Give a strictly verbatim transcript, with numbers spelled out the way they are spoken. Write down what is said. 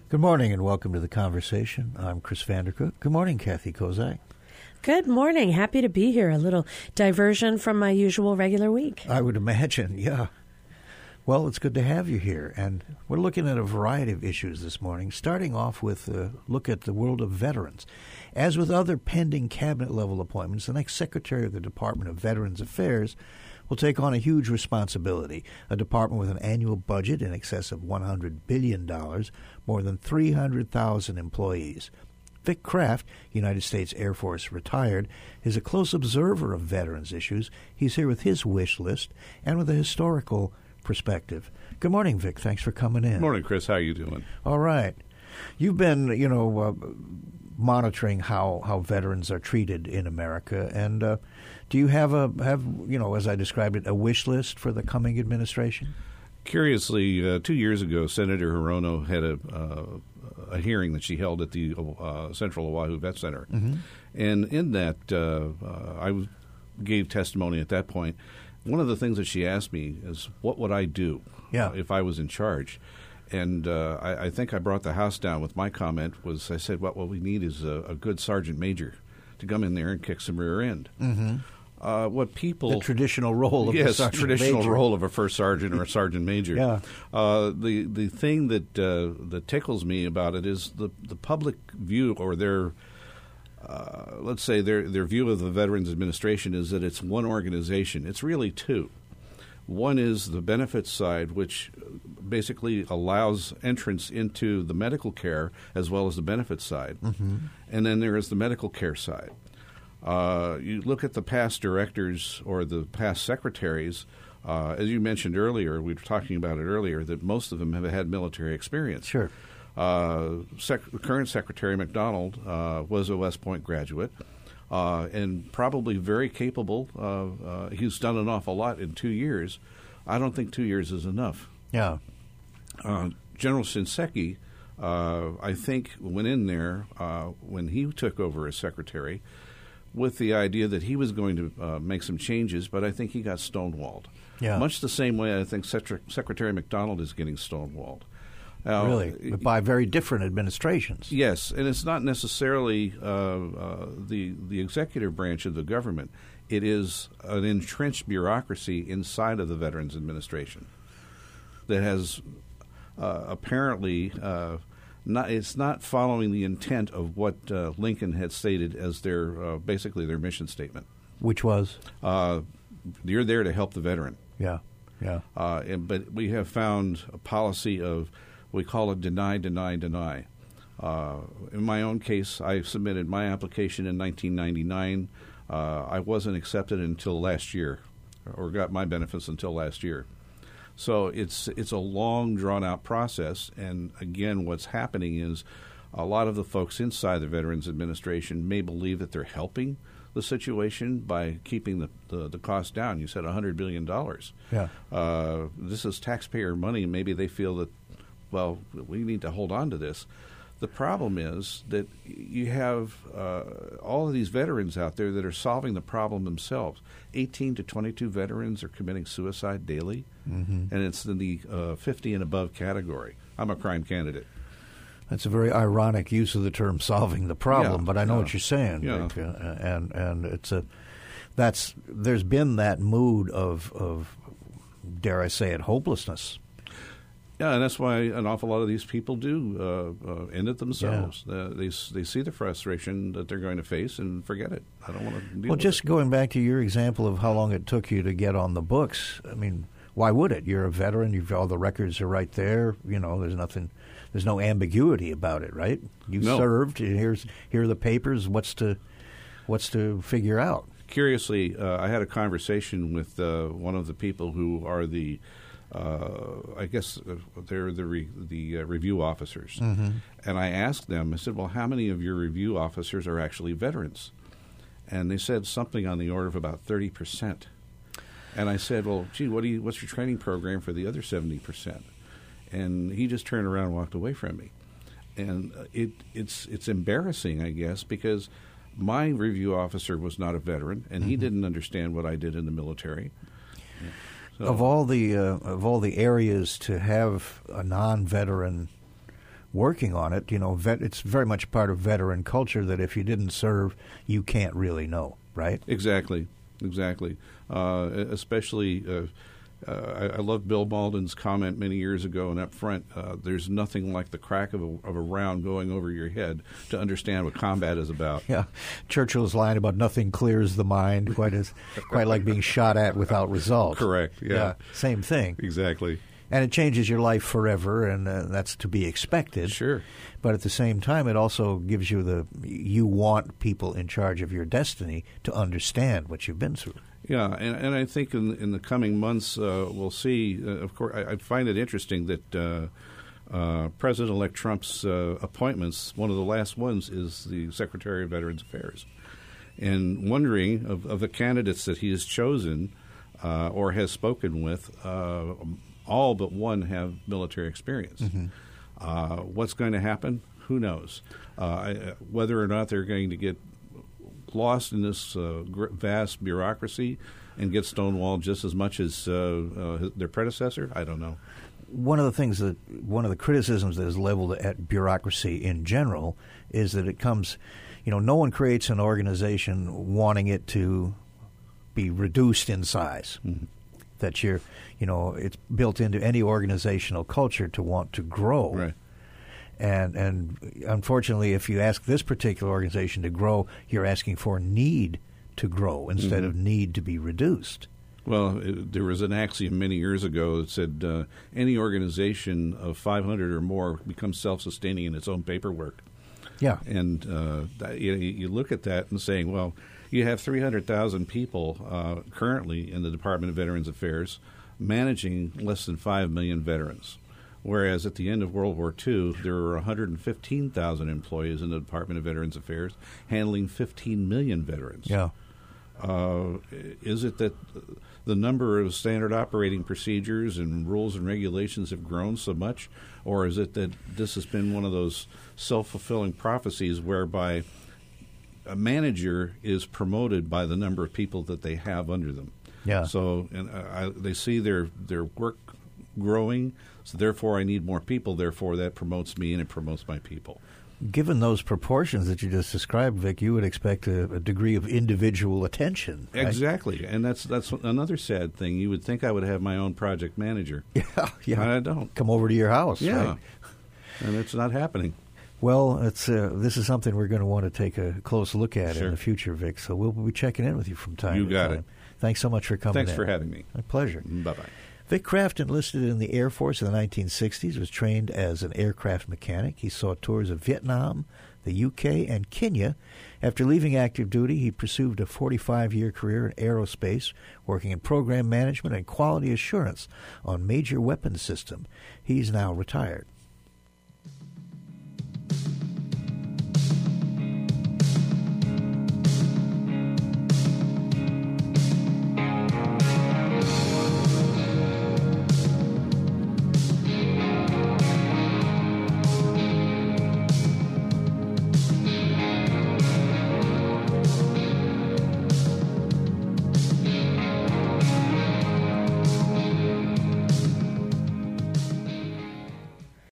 Good morning and welcome to the conversation. I'm Chris Vandercook. Good morning, Kathy Kozak. Good morning. Happy to be here. A little diversion from my usual regular week. I would imagine, yeah. Well, it's good to have you here. And we're looking at a variety of issues this morning, starting off with a look at the world of veterans. As with other pending cabinet-level appointments, the next Secretary of the Department of Veterans Affairs will take on a huge responsibility, a department with an annual budget in excess of one hundred billion dollars, more than three hundred thousand employees. Vic Kraft, United States Air Force retired, is a close observer of veterans issues. He's here with his wish list and with a historical perspective. Good morning, Vic. Thanks for coming in. Good morning, Chris. How are you doing? All right. You've been, you know, uh, monitoring how, how veterans are treated in America, and uh, do you have a have you know, as I described it, a wish list for the coming administration? Curiously, uh, two years ago, Senator Hirono had a uh, a hearing that she held at the uh, Central Oahu Vet Center, Mm-hmm. and in that, uh, uh, I w- gave testimony at that point. One of the things that she asked me is, "What would I do Yeah. uh, if I was in charge?" And uh, I, I think I brought the house down with my comment. Was I said, "What what we need is a, a good sergeant major to come in there and kick some rear end." Mm-hmm. Uh, what people The traditional role of yes, the sergeant traditional major. role of a first sergeant or a sergeant major. Yeah. Uh, the the thing that uh, that tickles me about it is the the public view, or their uh, let's say their their view of the Veterans Administration is that it's one organization. It's really two. One is the benefits side, which basically allows entrance into the medical care as well as the benefits side, Mm-hmm. and then there is the medical care side. Uh, you look at the past directors or the past secretaries, uh, as you mentioned earlier, we were talking about it earlier, that most of them have had military experience. Sure. Uh, sec- current Secretary McDonald uh, was a West Point graduate uh, and probably very capable. Uh, uh, he's done an awful lot in two years. I don't think two years is enough. Yeah. Uh, General Shinseki, uh, I think, went in there uh, when he took over as secretary with the idea that he was going to uh, make some changes, but I think he got stonewalled. Yeah. Much the same way I think Secretary, Secretary McDonald is getting stonewalled. Now, Really? But by very different administrations. Yes, and it's not necessarily uh, uh, the the executive branch of the government. It is an entrenched bureaucracy inside of the Veterans Administration that has uh, apparently uh, not. It's not following the intent of what uh, Lincoln had stated as their uh, basically their mission statement. Which was? Uh, you're there to help the veteran. Yeah. Yeah. Uh, and, but we have found a policy of, we call it deny, deny, deny. Uh, in my own case, I submitted my application in nineteen ninety-nine. Uh, I wasn't accepted until last year, or got my benefits until last year. So it's it's a long, drawn-out process. And again, what's happening is a lot of the folks inside the Veterans Administration may believe that they're helping the situation by keeping the, the, the cost down. You said one hundred billion dollars. Yeah. Uh, this is taxpayer money. Maybe they feel that, well, we need to hold on to this. The problem is that you have uh, all of these veterans out there that are solving the problem themselves. eighteen to twenty-two veterans are committing suicide daily, Mm-hmm. and it's in the uh, fifty and above category. I'm a crime candidate. That's a very ironic use of the term "solving the problem," Yeah, but I know yeah. what you're saying. Yeah. Rick, uh, and and it's a that's there's been that mood of of dare I say it hopelessness. Yeah, and that's why an awful lot of these people do uh, uh, end it themselves. Uh, they they see the frustration that they're going to face and forget it. I don't want to deal Well, with just it. going back to your example of how long it took you to get on the books. I mean, why would it? You're a veteran. You've all the records are right there. You know, there's nothing. There's no ambiguity about it, right? You No. served. Here's here are the papers. What's to what's to figure out? Curiously, uh, I had a conversation with uh, one of the people who are the, uh, I guess uh, they're the re- the uh, review officers, Mm-hmm. and I asked them. I said, "Well, how many of your review officers are actually veterans?" And they said something on the order of about thirty percent. And I said, "Well, gee, what do you? What's your training program for the other seventy percent?" And he just turned around and walked away from me. And uh, it it's it's embarrassing, I guess, because my review officer was not a veteran, and he Mm-hmm. didn't understand what I did in the military. So, Of all the uh, of all the areas to have a non-veteran working on it, you know, vet, it's very much part of veteran culture that if you didn't serve, you can't really know, right? Exactly, exactly. Uh, especially, uh, uh, I, I love Bill Malden's comment many years ago, and up front, uh, there's nothing like the crack of a, of a round going over your head to understand what combat is about. Yeah, Churchill's line about nothing clears the mind, quite as quite like being shot at without result. Correct. Yeah. yeah same thing. Exactly. And it changes your life forever, and uh, that's to be expected. Sure. But at the same time, it also gives you the you want people in charge of your destiny to understand what you've been through. Yeah, and, and I think in, in the coming months uh, we'll see. Uh, of course, I, I find it interesting that uh, uh, President-elect Trump's uh, appointments, one of the last ones, is the Secretary of Veterans Affairs, and wondering of, of the candidates that he has chosen uh, or has spoken with. Uh, all but one have military experience. Mm-hmm. Uh, what's going to happen? Who knows? Uh, I, whether or not they're going to get lost in this uh, vast bureaucracy and get stonewalled just as much as uh, uh, their predecessor, I don't know. One of the things that, one of the criticisms that is leveled at bureaucracy in general is that it comes, you know, no one creates an organization wanting it to be reduced in size. Mm-hmm. That you're, you know, it's built into any organizational culture to want to grow. Right. And and unfortunately, if you ask this particular organization to grow, you're asking for need to grow instead mm-hmm. of need to be reduced. Well, it, there was an axiom many years ago that said uh, any organization of five hundred or more becomes self-sustaining in its own paperwork. Yeah. And uh, that, you, you look at that and saying, well, you have three hundred thousand people uh, currently in the Department of Veterans Affairs managing less than five million veterans, whereas at the end of World War Two, there were one hundred fifteen thousand employees in the Department of Veterans Affairs handling fifteen million veterans. Yeah. Uh, is it that the number of standard operating procedures and rules and regulations have grown so much, or is it that this has been one of those self-fulfilling prophecies whereby a manager is promoted by the number of people that they have under them? Yeah. So and I, they see their their work growing, so therefore I need more people. Therefore, that promotes me and it promotes my people. Given those proportions that you just described, Vic, you would expect a, a degree of individual attention. Right? Exactly, and that's that's another sad thing. You would think I would have my own project manager. Yeah, yeah. I don't. Come over to your house. Yeah, right? And it's not happening. Well, it's uh, this is something we're going to want to take a close look at Sure. in the future, Vic. So we'll be checking in with you from time You to got time. it. Thanks so much for coming Thanks in. for having me. My pleasure. Bye-bye. Vic Kraft enlisted in the Air Force in the nineteen sixties, was trained as an aircraft mechanic. He saw tours of Vietnam, the U K, and Kenya. After leaving active duty, he pursued a forty-five-year career in aerospace, working in program management and quality assurance on major weapons system. He's now retired.